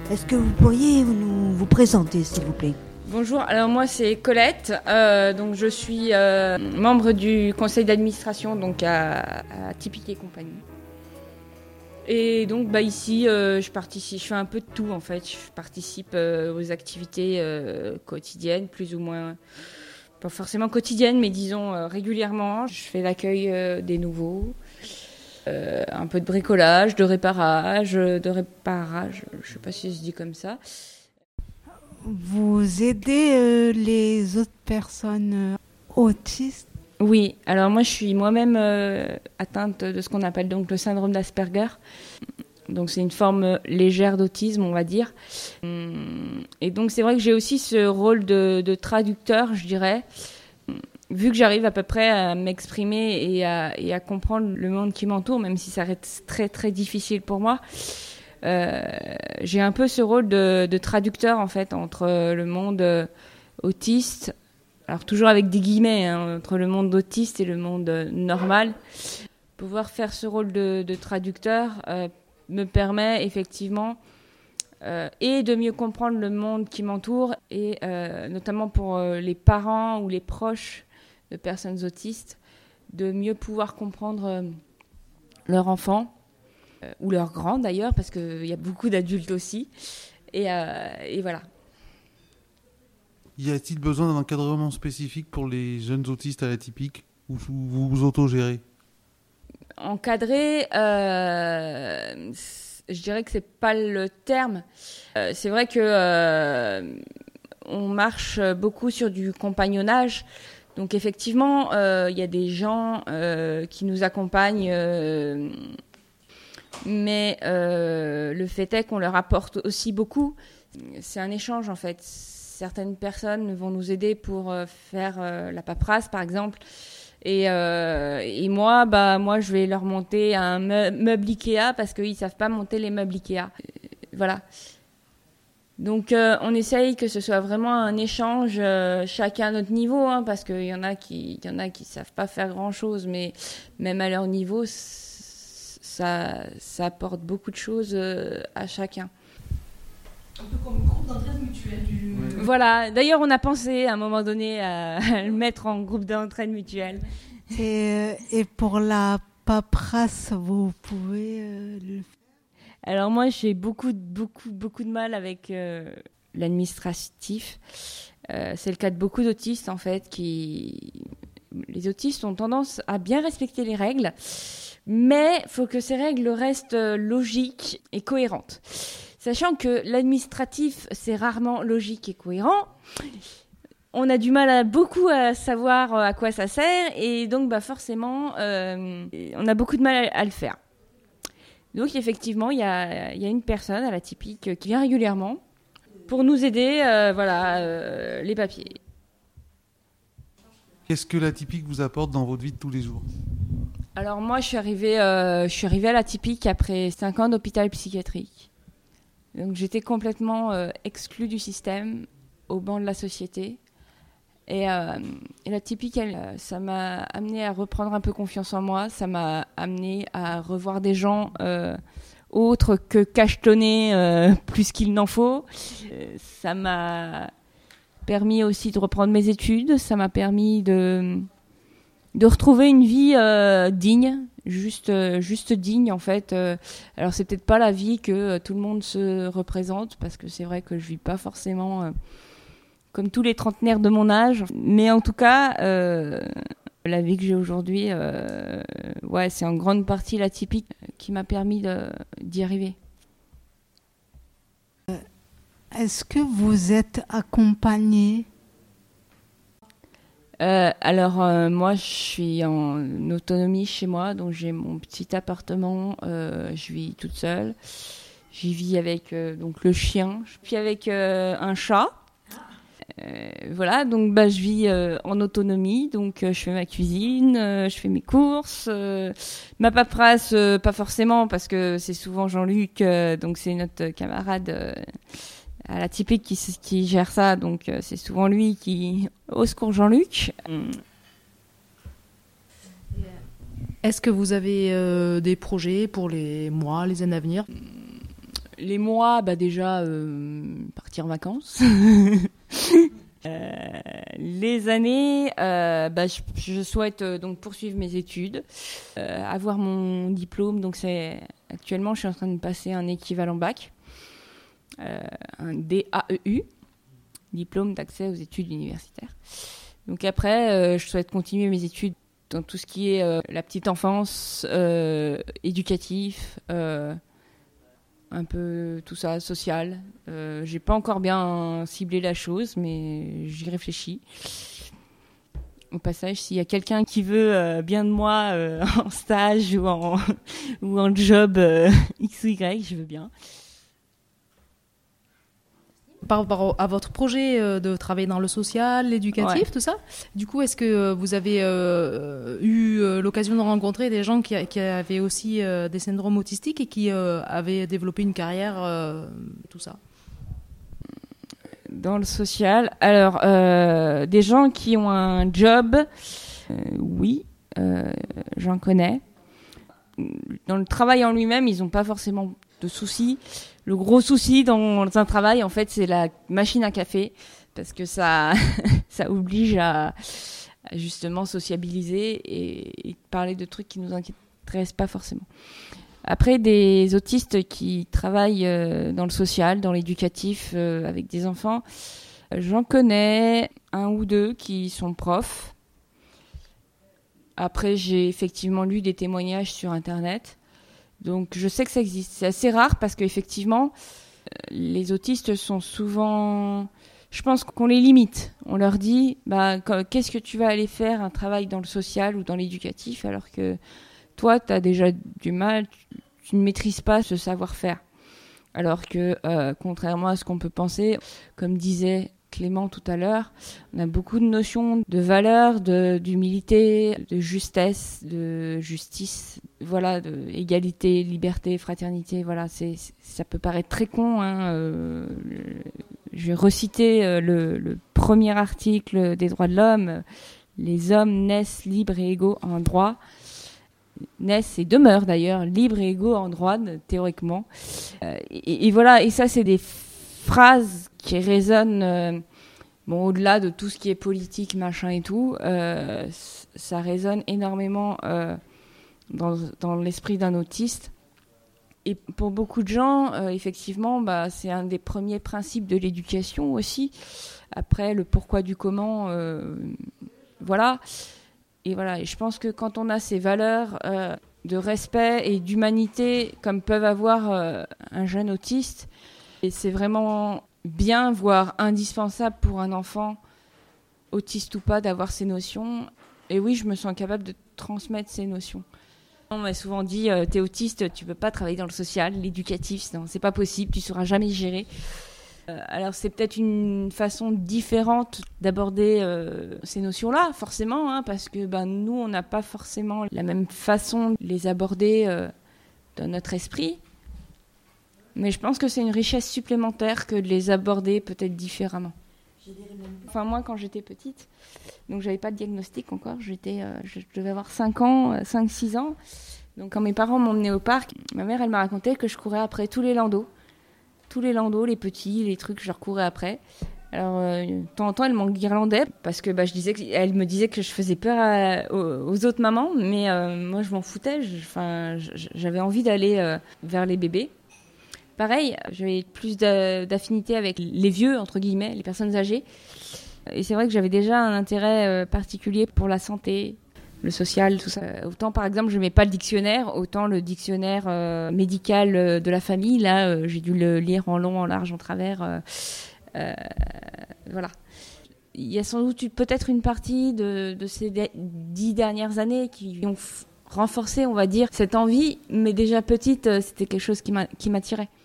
Est-ce que vous pourriez vous présenter, s'il vous plaît ? Bonjour, alors moi c'est Colette, donc je suis membre du conseil d'administration donc à Atypique et compagnie. Et donc ici je fais un peu de tout en fait, je participe aux activités quotidiennes, plus ou moins, pas forcément quotidiennes mais disons régulièrement. Je fais l'accueil des nouveaux, un peu de bricolage, de réparage, je sais pas si ça se dit comme ça. Vous aidez les autres personnes autistes ? Oui, alors moi je suis moi-même atteinte de ce qu'on appelle donc le syndrome d'Asperger. Donc c'est une forme légère d'autisme, on va dire. Et donc c'est vrai que j'ai aussi ce rôle de traducteur, je dirais. Vu que j'arrive à peu près à m'exprimer et à comprendre le monde qui m'entoure, même si ça reste très très difficile pour moi. J'ai un peu ce rôle de traducteur en fait entre le monde autiste, alors toujours avec des guillemets, hein, entre le monde autiste et le monde normal. Pouvoir faire ce rôle de traducteur me permet effectivement et de mieux comprendre le monde qui m'entoure et notamment pour les parents ou les proches de personnes autistes, de mieux pouvoir comprendre leur enfant. Ou leurs grands d'ailleurs, parce qu'il y a beaucoup d'adultes aussi. Et voilà. Y a-t-il besoin d'un encadrement spécifique pour les jeunes autistes à l'atypique ou vous vous autogérez ? Encadrer, je dirais que c'est pas le terme. C'est vrai que on marche beaucoup sur du compagnonnage. Donc effectivement, il y a des gens qui nous accompagnent. Mais le fait est qu'on leur apporte aussi beaucoup. C'est un échange en fait. Certaines personnes vont nous aider pour faire la paperasse par exemple. Et moi, je vais leur monter un meuble Ikea parce qu'ils ne savent pas monter les meubles Ikea. Voilà. Donc on essaye que ce soit vraiment un échange chacun à notre niveau, hein, parce qu'il y en a qui savent pas faire grand chose, mais même à leur niveau, ça apporte beaucoup de choses à chacun. Un peu comme un groupe d'entraide mutuelle. Voilà, d'ailleurs on a pensé à un moment donné à le mettre en groupe d'entraide mutuelle. Et pour la paperasse, vous pouvez le faire ? Alors moi j'ai beaucoup de mal avec l'administratif. C'est le cas de beaucoup d'autistes en fait. Les autistes ont tendance à bien respecter les règles. Mais il faut que ces règles restent logiques et cohérentes. Sachant que l'administratif, c'est rarement logique et cohérent, on a du mal beaucoup à savoir à quoi ça sert, et donc forcément, on a beaucoup de mal à le faire. Donc effectivement, il y a une personne à l'Atypique qui vient régulièrement pour nous aider, les papiers. Qu'est-ce que l'Atypique vous apporte dans votre vie de tous les jours ? Alors moi, je suis arrivée à l'Atypique après 5 ans d'hôpital psychiatrique. Donc j'étais complètement exclue du système, au banc de la société. Et l'Atypique, ça m'a amenée à reprendre un peu confiance en moi. Ça m'a amenée à revoir des gens autres que cachetonnés plus qu'il n'en faut. Ça m'a permis aussi de reprendre mes études. Ça m'a permis de retrouver une vie digne, juste digne en fait. Alors c'est peut-être pas la vie que tout le monde se représente, parce que c'est vrai que je vis pas forcément comme tous les trentenaires de mon âge, mais en tout cas la vie que j'ai aujourd'hui, c'est en grande partie l'Atypique qui m'a permis d'y arriver. Est-ce que vous êtes accompagnée ? Moi je suis en autonomie chez moi, donc j'ai mon petit appartement, je vis toute seule, j'y vis avec donc le chien, puis avec un chat, donc je vis en autonomie, donc je fais ma cuisine, je fais mes courses, ma paperasse pas forcément parce que c'est souvent Jean-Luc, donc c'est notre camarade à l'Atypique qui gère ça, donc c'est souvent lui qui... Au secours Jean-Luc. Est-ce que vous avez des projets pour les mois, les années à venir ? Les mois, déjà, partir en vacances. Les années, je souhaite donc poursuivre mes études, avoir mon diplôme. Donc actuellement, je suis en train de passer un équivalent bac, un DAEU, diplôme d'accès aux études universitaires. Donc après, je souhaite continuer mes études dans tout ce qui est la petite enfance, éducatif, un peu tout ça, social. J'ai pas encore bien ciblé la chose, mais j'y réfléchis. Au passage, s'il y a quelqu'un qui veut bien de moi en stage ou en job X ou Y, je veux bien. Par rapport à votre projet de travailler dans le social, l'éducatif, tout ça, du coup, est-ce que vous avez eu l'occasion de rencontrer des gens qui avaient aussi des syndromes autistiques et qui avaient développé une carrière, tout ça? Dans le social, alors, des gens qui ont un job, oui, j'en connais. Dans le travail en lui-même, ils n'ont pas forcément de soucis. Le gros souci dans un travail, en fait, c'est la machine à café, parce que ça oblige à justement sociabiliser et parler de trucs qui nous intéressent pas forcément. Après, des autistes qui travaillent dans le social, dans l'éducatif, avec des enfants, j'en connais un ou deux qui sont profs. Après, j'ai effectivement lu des témoignages sur Internet. Donc, je sais que ça existe. C'est assez rare parce qu'effectivement, les autistes sont souvent... Je pense qu'on les limite. On leur dit, qu'est-ce que tu vas aller faire un travail dans le social ou dans l'éducatif alors que toi, tu as déjà du mal, tu ne maîtrises pas ce savoir-faire. Alors que, contrairement à ce qu'on peut penser, comme disait Clément tout à l'heure, on a beaucoup de notions de valeur, d'humilité, de justesse, de justice, voilà, de égalité, liberté, fraternité, voilà, ça peut paraître très con, hein, je vais reciter le premier article des droits de l'homme. Les hommes naissent libres et égaux en droit. Naissent et demeurent d'ailleurs libres et égaux en droit, théoriquement. Et voilà, et ça, c'est des phrases qui résonnent, au-delà de tout ce qui est politique, machin et tout, ça résonne énormément dans l'esprit d'un autiste. Et pour beaucoup de gens, effectivement, c'est un des premiers principes de l'éducation aussi. Après, le pourquoi du comment, voilà. Et voilà, et je pense que quand on a ces valeurs de respect et d'humanité, comme peuvent avoir un jeune autiste, et c'est vraiment bien, voire indispensable pour un enfant, autiste ou pas, d'avoir ces notions. Et oui, je me sens capable de transmettre ces notions. On m'a souvent dit, t'es autiste, tu peux pas travailler dans le social, l'éducatif, non, c'est pas possible, tu sauras jamais gérer. Alors c'est peut-être une façon différente d'aborder ces notions-là, forcément, hein, parce que nous, on n'a pas forcément la même façon de les aborder dans notre esprit. Mais je pense que c'est une richesse supplémentaire que de les aborder peut-être différemment. Enfin, moi, quand j'étais petite, donc j'avais pas de diagnostic encore, je devais avoir 5-6 ans. Donc quand mes parents m'ont emmenée au parc, ma mère, elle m'a raconté que je courais après tous les landaus, les petits, les trucs, je leur courais après. Alors, de temps en temps, elle m'enguirlandait parce que elle me disait que je faisais peur aux autres mamans, mais moi, je m'en foutais. J'avais envie d'aller vers les bébés. Pareil, j'avais plus d'affinité avec les vieux, entre guillemets, les personnes âgées. Et c'est vrai que j'avais déjà un intérêt particulier pour la santé, le social, tout ça. Autant, par exemple, je n'aimais pas le dictionnaire, autant le dictionnaire médical de la famille, là, j'ai dû le lire en long, en large, en travers. Voilà. Il y a sans doute peut-être une partie de ces 10 dernières années qui ont renforcé, on va dire, cette envie, mais déjà petite, c'était quelque chose qui m'attirait.